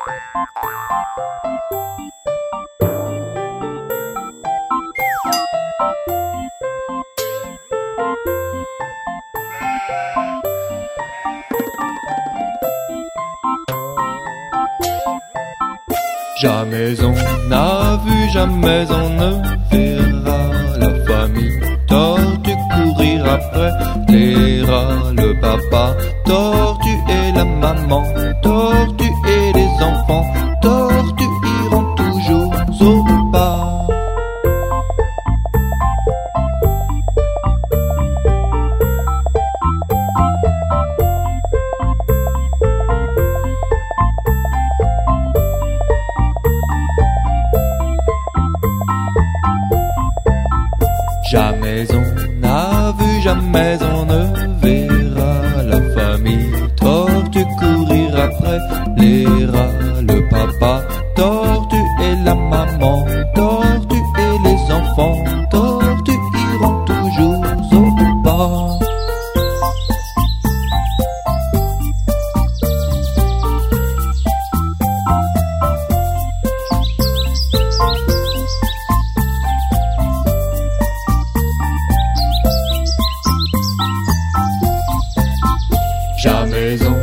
Jamais on n'a vu, jamais on ne verra la famille tortue courir après les rats, le papa tortue et la maman tortue et les enfants tortues iront toujours au pas. Jamais on n'a vu, jamais on ne verra la famille tortue courir après les rats, le papa tortue et la maman tortue et les enfants tortues iront toujours au pas. Jamais on